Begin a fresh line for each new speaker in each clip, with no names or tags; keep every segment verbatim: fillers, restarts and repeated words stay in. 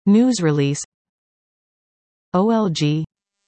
News release. O L G.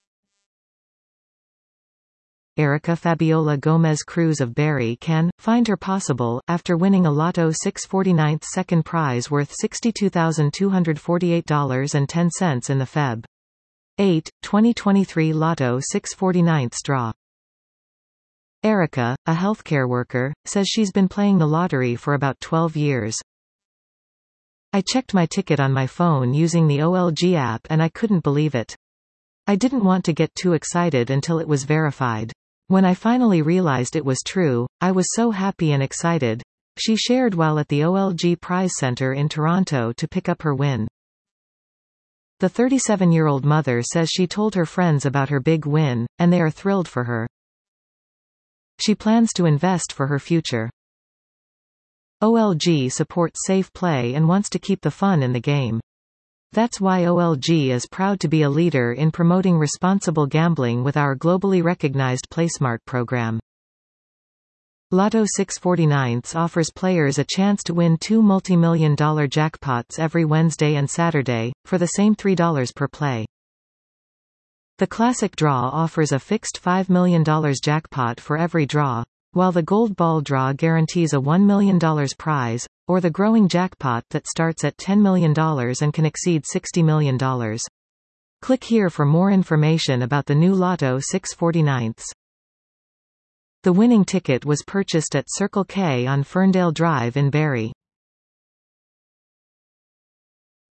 Erica Fabiola Gomez Cruz of Barry can find her possible after winning a Lotto six forty-nine second prize worth sixty-two thousand two hundred forty-eight dollars and ten cents in the February eighth, twenty twenty-three Lotto six forty-nine draw. Erica, a healthcare worker, says she's been playing the lottery for about twelve years. I checked my ticket on my phone using the O L G app and I couldn't believe it. I didn't want to get too excited until it was verified. When I finally realized it was true, I was so happy and excited, she shared while at the O L G Prize Center in Toronto to pick up her win. The thirty-seven-year-old mother says she told her friends about her big win, and they are thrilled for her. She plans to invest for her future. O L G supports safe play and wants to keep the fun in the game. That's why O L G is proud to be a leader in promoting responsible gambling with our globally recognized PlaySmart program. Lotto six forty-nine offers players a chance to win two multi-million dollar jackpots every Wednesday and Saturday, for the same three dollars per play. The Classic Draw offers a fixed five million dollar jackpot for every draw, while the Gold Ball Draw guarantees a one million dollar prize, or the growing jackpot that starts at ten million dollars and can exceed sixty million dollars. Click here for more information about the new Lotto six forty-nine. The winning ticket was purchased at Circle K on Ferndale Drive in Barrie.